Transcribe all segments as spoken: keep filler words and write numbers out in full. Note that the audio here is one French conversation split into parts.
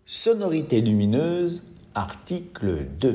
Sonorité lumineuse, article deux.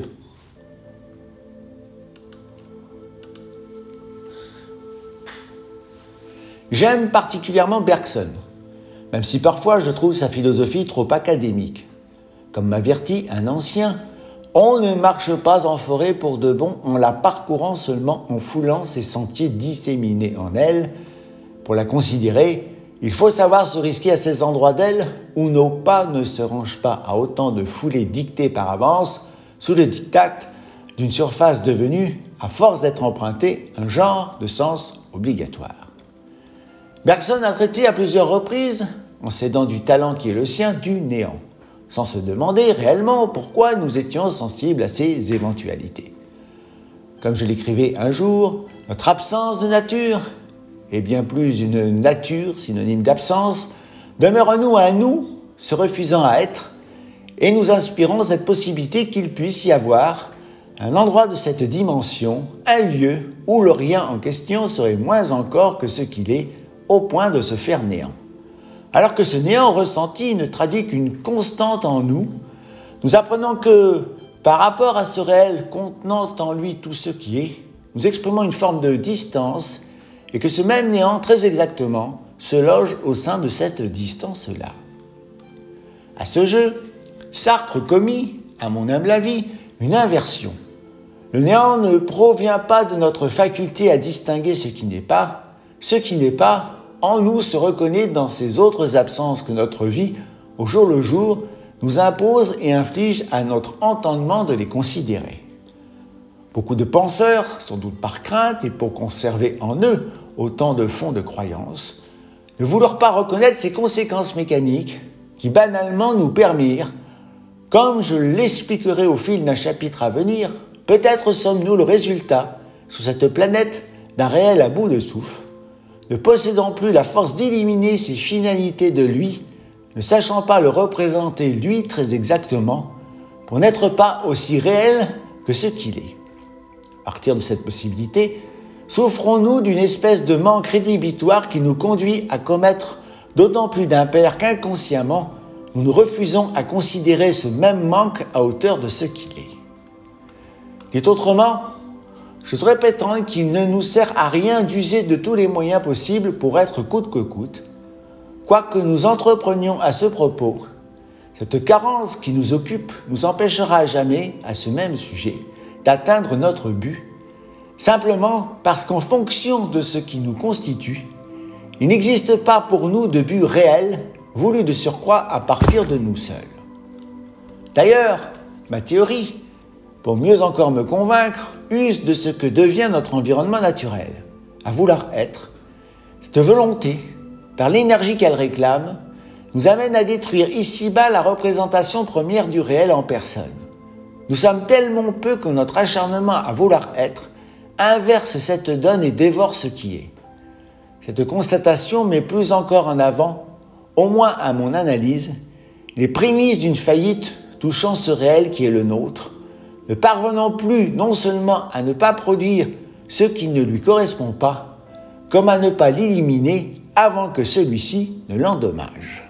J'aime particulièrement Bergson, même si parfois je trouve sa philosophie trop académique. Comme m'avertit un ancien, on ne marche pas en forêt pour de bon en la parcourant seulement en foulant ses sentiers disséminés en elle. Pour la considérer, il faut savoir se risquer à ces endroits d'elle où nos pas ne se rangent pas à autant de foulées dictées par avance sous le diktat d'une surface devenue, à force d'être empruntée, un genre de sens obligatoire. Bergson a traité à plusieurs reprises, en s'aidant du talent qui est le sien, du néant, sans se demander réellement pourquoi nous étions sensibles à ces éventualités. Comme je l'écrivais un jour, notre absence de nature et bien plus une nature, synonyme d'absence, demeure en nous un nous, se refusant à être, et nous inspirons cette possibilité qu'il puisse y avoir un endroit de cette dimension, un lieu où le rien en question serait moins encore que ce qu'il est, au point de se faire néant. Alors que ce néant ressenti ne traduit qu'une constante en nous, nous apprenons que, par rapport à ce réel contenant en lui tout ce qui est, nous exprimons une forme de distance et que ce même néant, très exactement, se loge au sein de cette distance-là. À ce jeu, Sartre commit, à mon humble avis, une inversion. Le néant ne provient pas de notre faculté à distinguer ce qui n'est pas. Ce qui n'est pas, en nous, se reconnaît dans ces autres absences que notre vie, au jour le jour, nous impose et inflige à notre entendement de les considérer. Beaucoup de penseurs, sans doute par crainte et pour conserver en eux autant de fonds de croyances, ne vouloir pas reconnaître ces conséquences mécaniques qui banalement nous permirent, comme je l'expliquerai au fil d'un chapitre à venir, peut-être sommes-nous le résultat, sur cette planète, d'un réel à bout de souffle, ne possédant plus la force d'éliminer ces finalités de lui, ne sachant pas le représenter lui très exactement, pour n'être pas aussi réel que ce qu'il est. À partir de cette possibilité, souffrons-nous d'une espèce de manque rédhibitoire qui nous conduit à commettre d'autant plus d'impairs qu'inconsciemment, nous nous refusons à considérer ce même manque à hauteur de ce qu'il est. Dit autrement, je te répéterai qu'il ne nous sert à rien d'user de tous les moyens possibles pour être coûte que coûte. Quoi que nous entreprenions à ce propos, cette carence qui nous occupe nous empêchera à jamais, à ce même sujet, d'atteindre notre but, simplement parce qu'en fonction de ce qui nous constitue, il n'existe pas pour nous de but réel, voulu de surcroît à partir de nous seuls. D'ailleurs, ma théorie, pour mieux encore me convaincre, use de ce que devient notre environnement naturel, à vouloir être. Cette volonté, par l'énergie qu'elle réclame, nous amène à détruire ici-bas la représentation première du réel en personne. Nous sommes tellement peu que notre acharnement à vouloir être inverse cette donne et dévore ce qui est. Cette constatation met plus encore en avant, au moins à mon analyse, les prémices d'une faillite touchant ce réel qui est le nôtre, ne parvenant plus non seulement à ne pas produire ce qui ne lui correspond pas, comme à ne pas l'éliminer avant que celui-ci ne l'endommage.